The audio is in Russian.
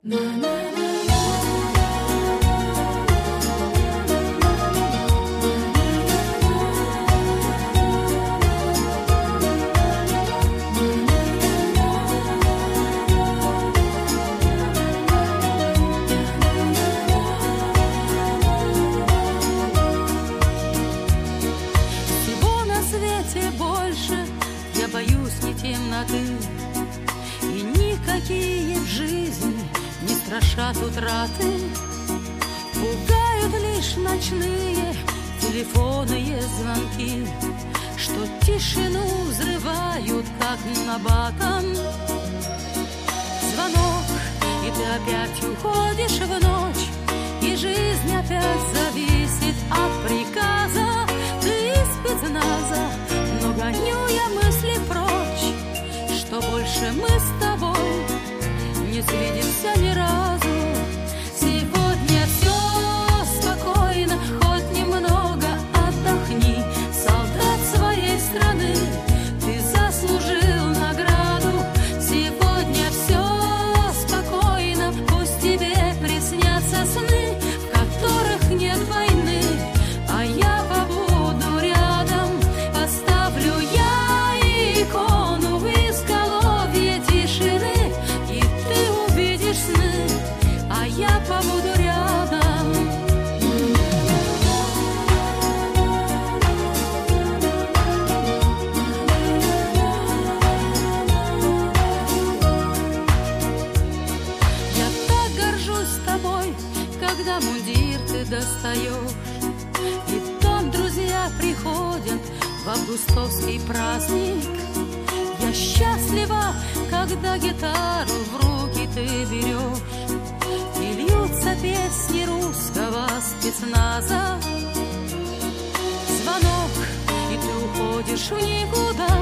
Всего на свете больше я боюсь не темноты, и никакие в жизни не страшат утраты. Пугают лишь ночные телефонные звонки, что тишину взрывают, как набатом. Звонок, и ты опять уходишь в ночь, и жизнь опять зависит от приказа. Ты из спецназа, но гоню я мысли прочь, что больше мы с тобой не свидимся ни разу. Сегодня все спокойно, хоть немного отдохни, солдат своей страны, ты заслужил награду. Сегодня все спокойно, пусть тебе приснятся сны, в которых нет войны, а я побуду рядом. Поставлю я икону в изголовье тишины, и ты увидишь сны, а я побуду рядом. Я так горжусь тобой, когда мундир ты достаешь, и там друзья приходят в августовский праздник. Я счастлива, когда гитару в руки ты берешь, и льются песни русского спецназа. Звонок, и ты уходишь в никуда,